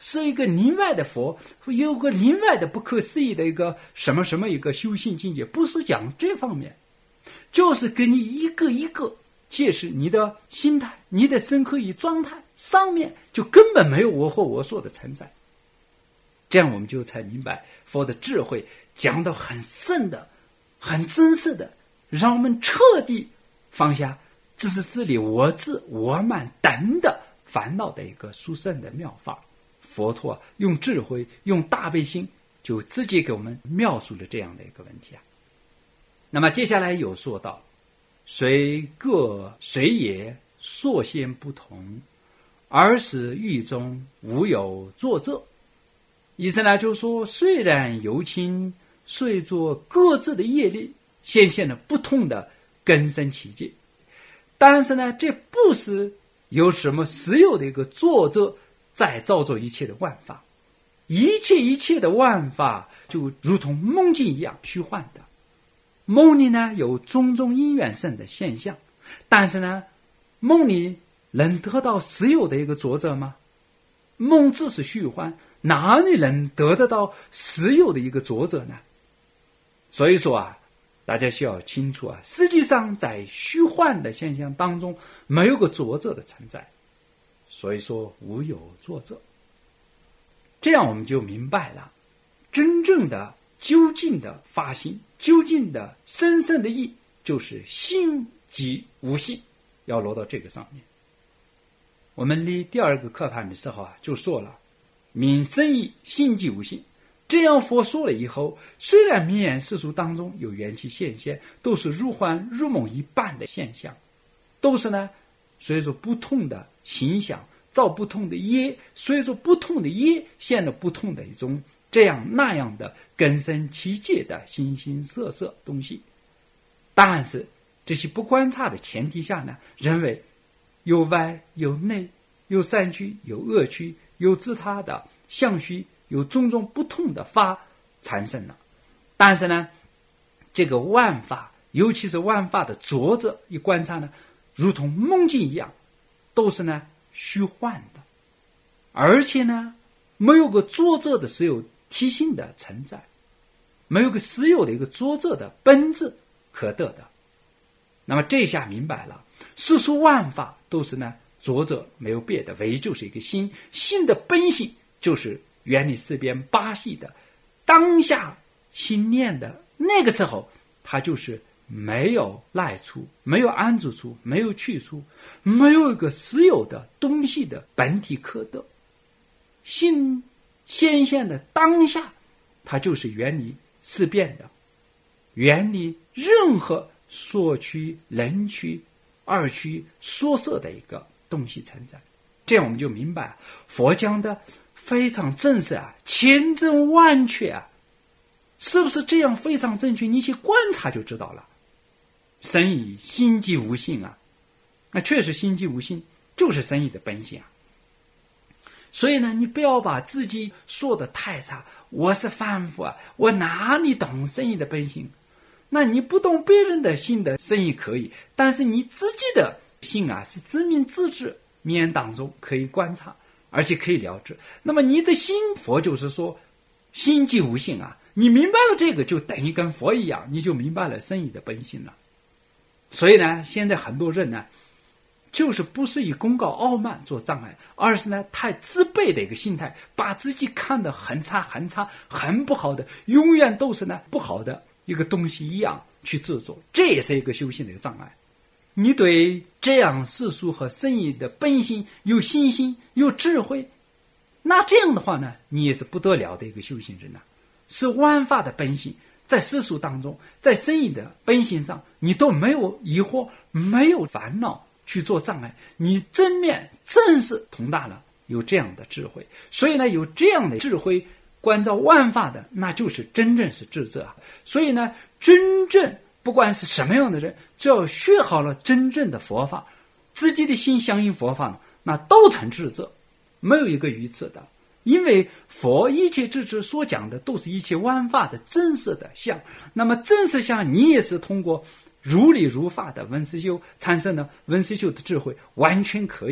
是一个另外的佛，有个另外的不可思议的一个什么什么一个修行境界，不是讲这方面，就是给你一个一个揭示你的心态，你的身口意状态上面就根本没有我或我所的存在。这样我们就才明白佛的智慧讲到很深的很真实的，让我们彻底放下自私自利我执我慢等的烦恼的一个殊胜的妙法。佛陀用智慧用大悲心就直接给我们描述了这样的一个问题啊。那么接下来有说到虽各随也所先不同，而是狱中无有作者。意思呢就是说，虽然有情随着各自的业力显现了不同的根深奇迹，但是呢这不是有什么实有的一个作者在造作一切的万法，一切一切的万法就如同梦境一样虚幻的。梦里呢有种种因缘生的现象，但是呢梦里能得到实有的一个作者吗？梦只是虚幻，哪里能得得到实有的一个作者呢？所以说啊，大家需要清楚啊，实际上在虚幻的现象当中没有个作者的存在，所以说无有作者。这样我们就明白了真正的究竟的发心，究竟的深深的意，就是心即无性，要落到这个上面。我们离第二个课盘的时候啊，就说了名生意心即无性。这样佛说了以后，虽然名言世俗当中有缘起现现，都是如幻如梦一般的现象，都是呢随着不同的形象造不同的业，随着不同的业现了不同的一种这样那样的根深奇界的形形色色东西。但是这些不观察的前提下呢，认为有外有内，有善趣有恶趣，有自他的相虚，有种种不同的法产生了。但是呢这个万法，尤其是万法的作者一观察呢，如同梦境一样，都是呢虚幻的，而且呢没有个作者的实有体性的存在，没有个实有的一个作者的本质可得的。那么这下明白了，世俗万法都是呢作者没有别的，唯一就是一个心，心的本性就是原理四边八系的当下心念的那个时候，它就是没有来处，没有安住处，没有去处，没有一个实有的东西的本体可得。心显现的当下，它就是原理四变的，原理任何所趋人趋二趋所摄的一个东西存在。这样我们就明白佛讲的非常正式啊，千真万确啊，是不是这样非常正确？你去观察就知道了。生以心即无性啊，那确实心即无性就是生意的本性啊。所以呢，你不要把自己说的太差，我是凡夫啊，我哪里懂生意的本性？那你不懂别人的心的生意可以，但是你自己的心啊，是自明自知，面当中可以观察，而且可以了知。那么你的心，佛就是说心即无性啊，你明白了这个，就等于跟佛一样，你就明白了生意的本性了。所以呢，现在很多人呢，就是不是以功高傲慢做障碍，而是呢太自卑的一个心态，把自己看得很差很差很不好的，永远都是呢不好的一个东西一样去制作，这也是一个修行的一个障碍。你对这样世俗和生意的本性有信心有智慧，那这样的话呢，你也是不得了的一个修行人啊，是万法的本性，在世俗当中，在生意的本性上，你都没有疑惑，没有烦恼去做障碍，你正面正是通达了，有这样的智慧。所以呢，有这样的智慧关照万法的，那就是真正是智者啊。所以呢，真正不管是什么样的人，只要学好了真正的佛法，自己的心相应佛法，那都成智者，没有一个愚痴的。因为佛一切智智所讲的都是一切万法的真实的相，那么真实相你也是通过如理如法的文思修产生的文思修的智慧，完全可以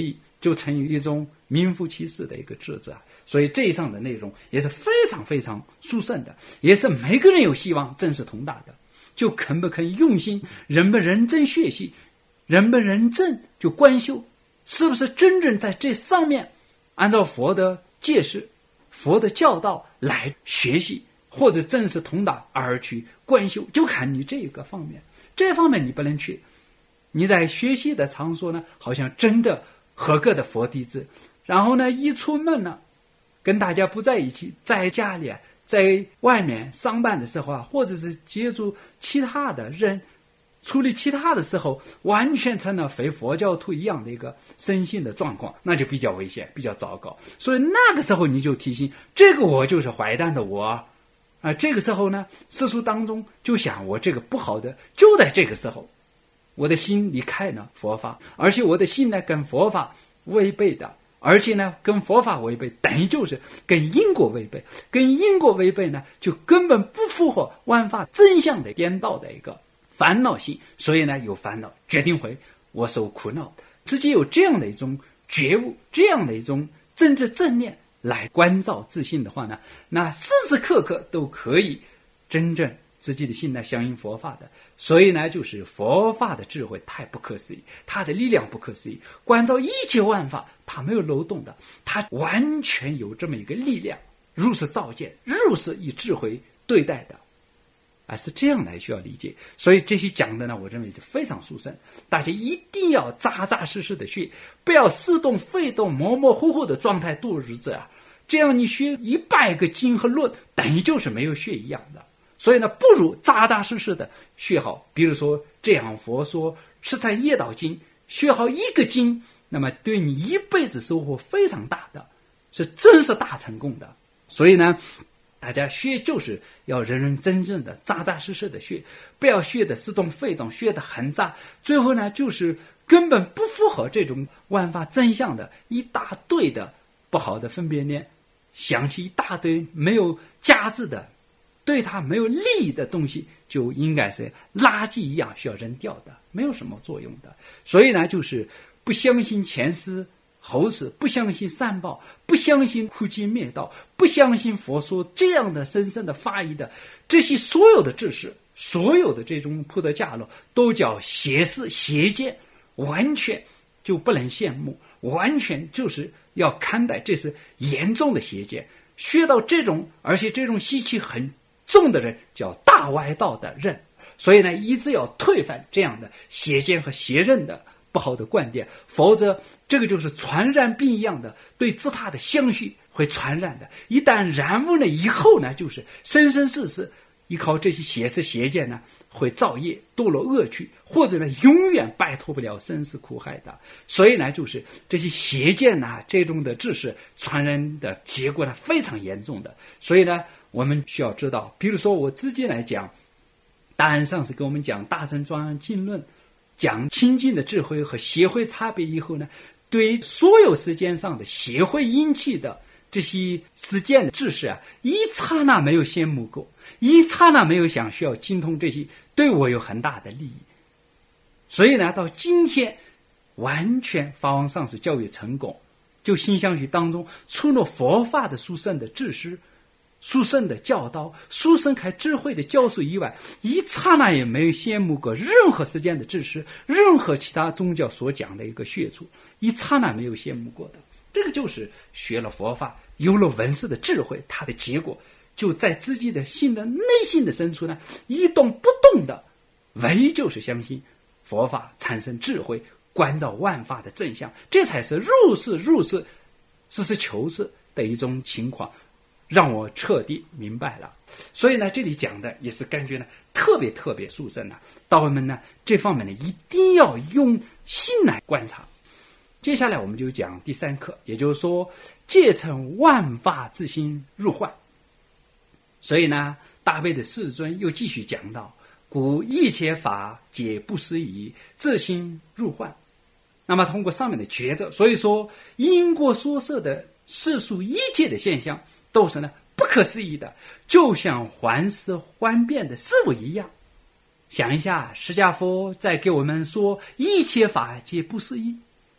就成于一种名副其实的一个智者。所以这一上的内容也是非常非常殊胜的，也是每个人有希望正是同大的。就肯不肯用心，认不认真学习，认不认真就观修，是不是真正在这上面按照佛的戒示、佛的教导来学习，或者正是同达而去观修，就看你这个方面。这方面你不能去，你在学习的场所呢，好像真的合格的佛弟子，然后呢一出门呢，跟大家不在一起，在家里啊，在外面上班的时候啊，或者是接触其他的人，处理其他的时候，完全成了非佛教徒一样的一个身心的状况，那就比较危险，比较糟糕。所以那个时候你就提醒，这个我就是坏蛋的我啊。这个时候呢，世俗当中就想我这个不好的，就在这个时候，我的心离开了佛法，而且我的心呢跟佛法违背的。而且呢，跟佛法违背，等于就是跟因果违背。跟因果违背呢，就根本不符合万法真相的颠倒的一个烦恼性。所以呢，有烦恼，决定会我受苦恼。自己有这样的一种觉悟，这样的一种政治正念来关照自信的话呢，那时时刻刻都可以真正自己的心呢相应佛法的。所以呢，就是佛法的智慧太不可思议，它的力量不可思议，关照一切万法，它没有漏洞的，它完全有这么一个力量，如是照见，如是以智慧对待的，啊，是这样来需要理解。所以这些讲的呢，我认为是非常殊胜，大家一定要扎扎实实的学，不要似动非动、模模糊糊的状态度日子啊。这样你学一百个经和论，等于就是没有学一样的。所以呢，不如扎扎实实的学好。比如说这样佛说十三业道经，学好一个经，那么对你一辈子收获非常大的，是真是大成功的。所以呢，大家学就是要认认真真的扎扎实实的学，不要学的似动非动，学的很杂，最后呢就是根本不符合这种万法真相的一大堆的不好的分别念，想起一大堆没有价值的，对他没有利益的东西，就应该是垃圾一样需要扔掉的，没有什么作用的。所以呢，就是不相信前世后世，不相信善报，不相信苦集灭道，不相信佛说这样的深深的法义的，这些所有的知识，所有的这种普德伽罗，都叫邪事邪见，完全就不能羡慕，完全就是要看待这是严重的邪见。学到这种，而且这种习气很重的人叫大歪道的人。所以呢，一直要推翻这样的邪见和邪任的不好的观点，否则这个就是传染病一样的，对自他的相续会传染的。一旦染污了以后呢，就是生生世世依靠这些邪事邪见呢，会造业堕落恶趣，或者呢永远摆脱不了生死苦海的。所以呢，就是这些邪见呐，这种的知识传染的结果呢非常严重的。所以呢，我们需要知道，比如说我自己来讲，大安上师给我们讲大乘庄严经论，讲清净的智慧和邪慧差别以后呢，对所有世间上的邪慧引起的这些实践的知识啊，一刹那没有羡慕过，一刹那没有想需要精通这些，对我有很大的利益。所以呢，到今天完全法王上师教育成功，就心相续当中除了佛法的殊胜的知识、殊胜的教导、殊胜开智慧的教授以外，一刹那也没有羡慕过任何世间的知识，任何其他宗教所讲的一个学处，一刹那没有羡慕过的。这个就是学了佛法，有了闻思的智慧，它的结果就在自己的心的内心的深处呢，一动不动的，唯就是相信佛法，产生智慧，关照万法的真相，这才是入世入世实事求是的一种情况，让我彻底明白了。所以呢，这里讲的也是感觉呢特别特别殊胜了。道友们呢，这方面呢一定要用心来观察。接下来我们就讲第三课，也就是说戒成万法自心入幻。所以呢，大悲的世尊又继续讲到，故一切法皆不思议，自心入幻。那么通过上面的抉择，所以说因果所摄的世俗一切的现象都是呢不可思议的，就像幻视幻变的事物一样。想一下，释迦佛在给我们说一切法皆不思议，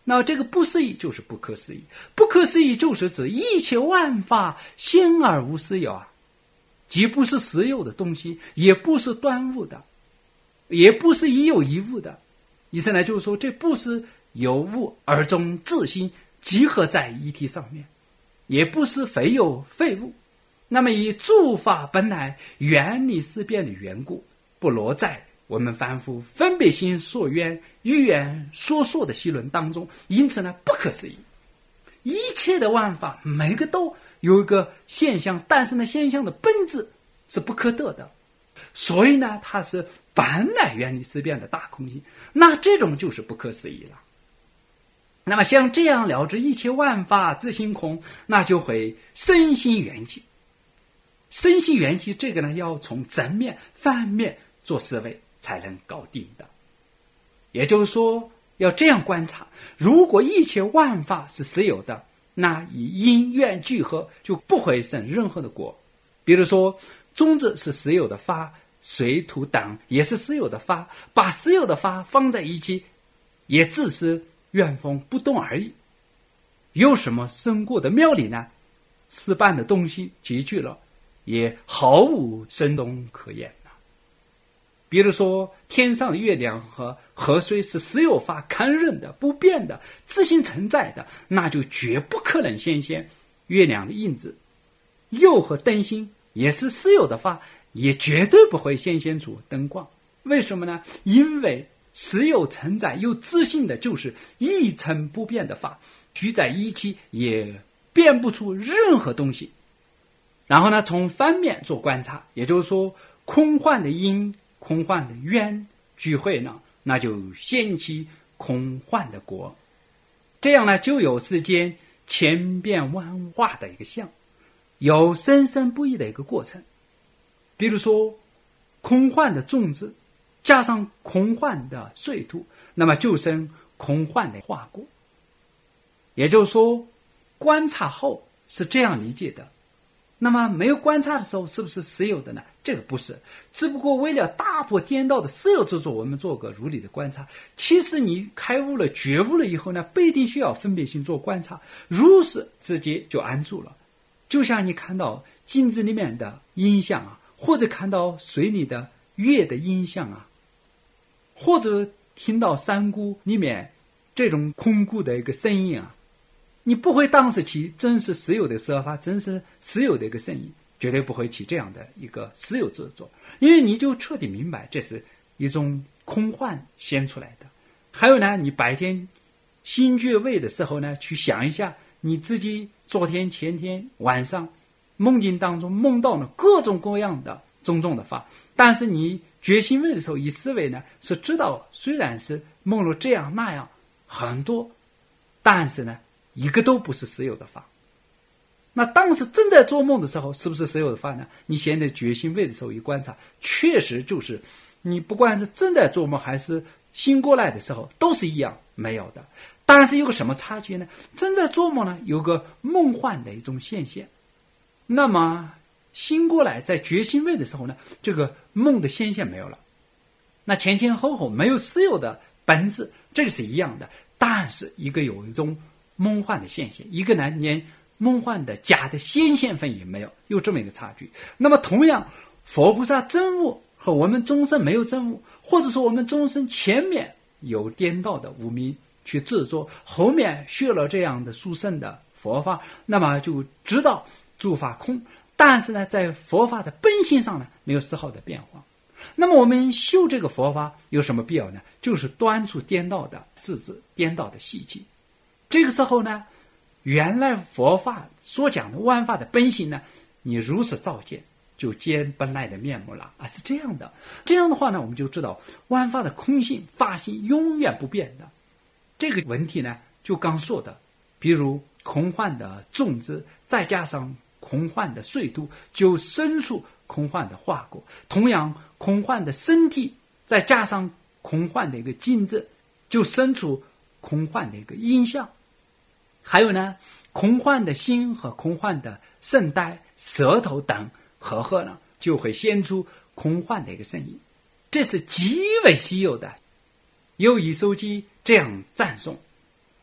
那这个不思议就是不可思议，不可思议就是指一切万法现而无实有啊，既不是实有的东西，也不是端物的，也不是一有一物的。意思呢，就是说这不是有物而中自性集合在一体上面，也不是非有非物。那么以诸法本来原理思辨的缘故，不落在我们凡夫分别心所愿语言说说的戏论当中，因此呢不可思议。一切的万法每个都有一个现象，但是呢现象的本质是不可得的，所以呢它是本来原理思辨的大空性，那这种就是不可思议了。那么像这样了知一切万法自性空，那就会身心缘起。身心缘起这个呢要从正面反面做思维才能搞定的。也就是说要这样观察，如果一切万法是实有的，那以因缘聚合就不会生任何的果。比如说种子是实有的法，水土等也是实有的法，把实有的法放在一起，也只是原封不动而已。有什么生过的妙理呢？失败的东西集聚了，也毫无生动可言。比如说天上的月亮和河水是实有法，堪认的不变的自性存在的，那就绝不可能显现月亮的印子。釉和灯芯也是实有的法，也绝对不会显现出灯光。为什么呢？因为实有存在有自性的就是一成不变的法，聚在一起也变不出任何东西。然后呢从反面做观察，也就是说空幻的因空幻的缘聚会呢，那就掀起空幻的果。这样呢就有世间千变万化的一个相，有生生不息的一个过程。比如说空幻的种子加上空幻的水土，那么就生空幻的化果。也就是说观察后是这样理解的，那么没有观察的时候是不是实有的呢？这个不是，只不过为了打破颠倒的实有之作，我们做个如理的观察。其实你开悟了觉悟了以后呢，不一定需要分别心做观察，如是直接就安住了。就像你看到镜子里面的音像啊，或者看到水里的月的音像啊，或者听到山谷里面这种空谷的一个声音啊，你不会当时起真是实有的设法，真是实有的一个声音，绝对不会起这样的一个实有之作，因为你就彻底明白这是一种空幻显出来的。还有呢，你白天心觉位的时候呢，去想一下你自己昨天前天晚上梦境当中梦到了各种各样的种种的法，但是你觉心位的时候以思维呢是知道，虽然是梦了这样那样很多，但是呢一个都不是实有的法。那当时正在做梦的时候是不是实有的法呢？你现在觉心位的时候一观察，确实就是你不管是正在做梦还是醒过来的时候都是一样没有的。但是有个什么差距呢？正在做梦呢有个梦幻的一种现象，那么醒过来在觉心位的时候呢，这个梦的现象没有了，那前前后后没有实有的本质，这个是一样的。但是一个有一种梦幻的现象，一个呢连梦幻的假的显现分也没有，有这么一个差距。那么同样佛菩萨真悟和我们众生没有真悟，或者说我们众生前面有颠倒的无明去制作，后面学了这样的殊胜的佛法，那么就知道诸法空，但是呢在佛法的本性上呢没有丝毫的变化。那么我们修这个佛法有什么必要呢？就是断除颠倒的事质，颠倒的习气。这个时候呢，原来佛法所讲的万法的本性呢，你如实照见，就见本来的面目了啊，是这样的。这样的话呢，我们就知道万法的空性法性永远不变的。这个问题呢，就刚说的，比如空幻的种子，再加上空幻的水土，就生出空幻的化果。同样，空幻的身体，再加上空幻的一个镜子，就生出空幻的一个音像。还有呢，空幻的心和空幻的声带、舌头等合合呢，就会显出空幻的一个声音。这是极为稀有的。有一首偈这样赞颂：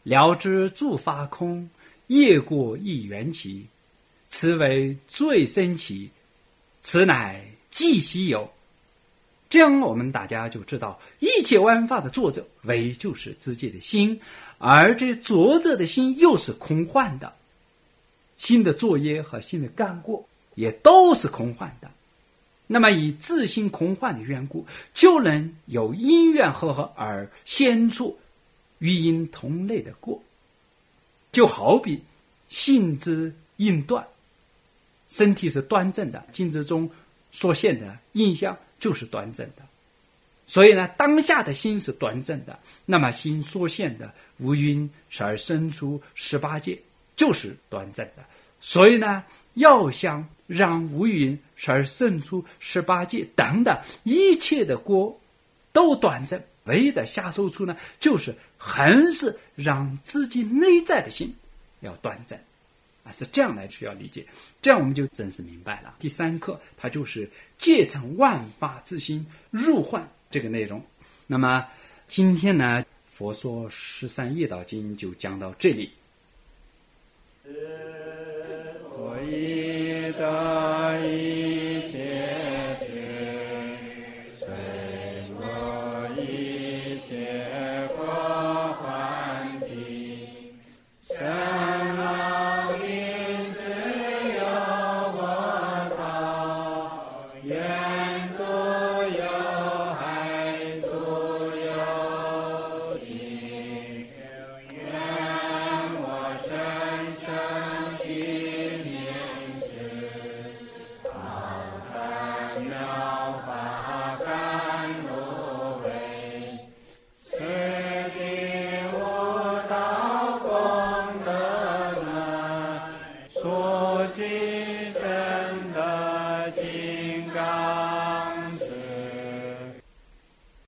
了知诸法空，业过亦缘起，此为最深奇，此乃即稀有。这样我们大家就知道，一切万法的作者唯就是自己的心，而这作者的心又是空幻的，心的作业和心的干过也都是空幻的。那么以自心空幻的缘故，就能有因缘和合而现出与因同类的过。就好比性之应断，身体是端正的，镜子中所现的印象就是端正的，所以呢，当下的心是端正的，那么心所现的无云十而生出十八界就是端正的。所以呢，要想让无云十而生出十八界等等一切的果都端正，唯一的下手处呢，就是还是让自己内在的心要端正啊，是这样来需要理解，这样我们就真是明白了。第三课它就是借成万法之心入幻这个内容。那么今天呢，佛说十三业道经就讲到这里。我以